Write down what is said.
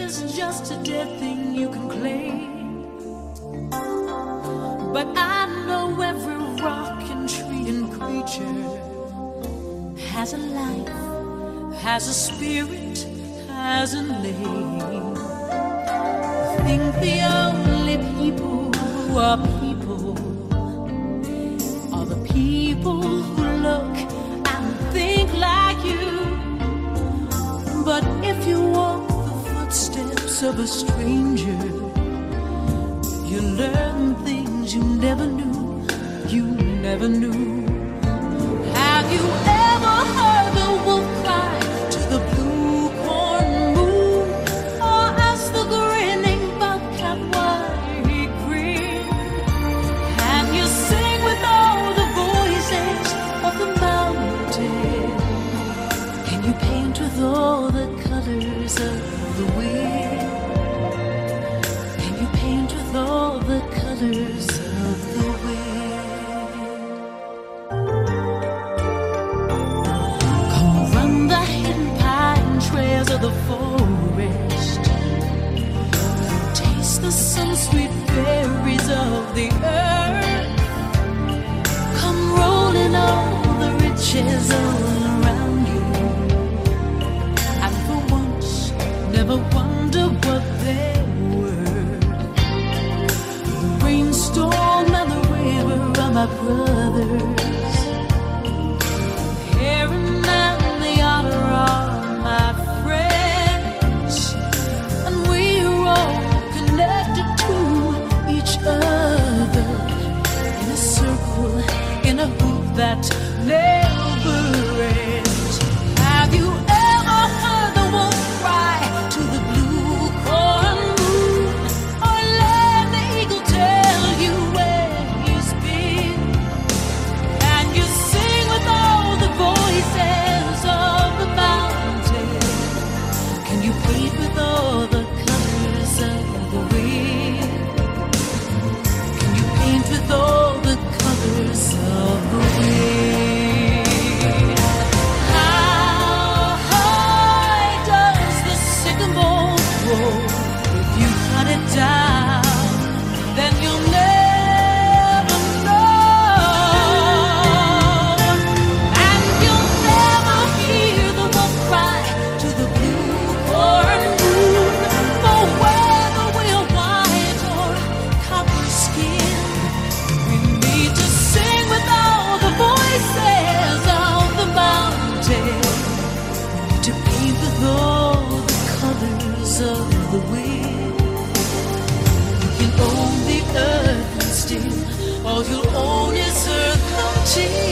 is just a dead thing you can claim. But I know every rock and tree and creature has a life, has a spirit, has a name. I think the only people who are people are the people who look and think like you. But if you walk the footsteps of a stranger, you learn things you never knew, you never knew. Have you ever heard the wolf cry to the blue corn moon, or ask the grinning bobcat why he grinned? Can you sing with all the voices of the mountain? Can you paint with all the colors of the wind? Can you paint with all the colors of the wind? Come run the hidden pine trails of the forest, taste the sun-sweet berries of the earth. Come rolling all the riches all around you, and for once never wonder what they were. The rainstorm and the river are my brothers, the heron and the otter are my friends, and we're all connected to each other in a circle, in a hoop that never ends. Have you ever heard the wolf cry to the blue corn moon, or let the eagle tell you where he's been? Can you sing with all the voices of the mountain? Can you paint with all the colors of the wind? Can you paint with all the colors of the wind? How high does the sycamore grow? If you cut it down, then you'll never know, and you'll never hear the wolf cry to the blue corn moon. For whether we're white or copper skin, we need to sing with all the voices of the mountain. We need to paint with all the colors of the wind. You can own the earth and still all you'll own is earth content.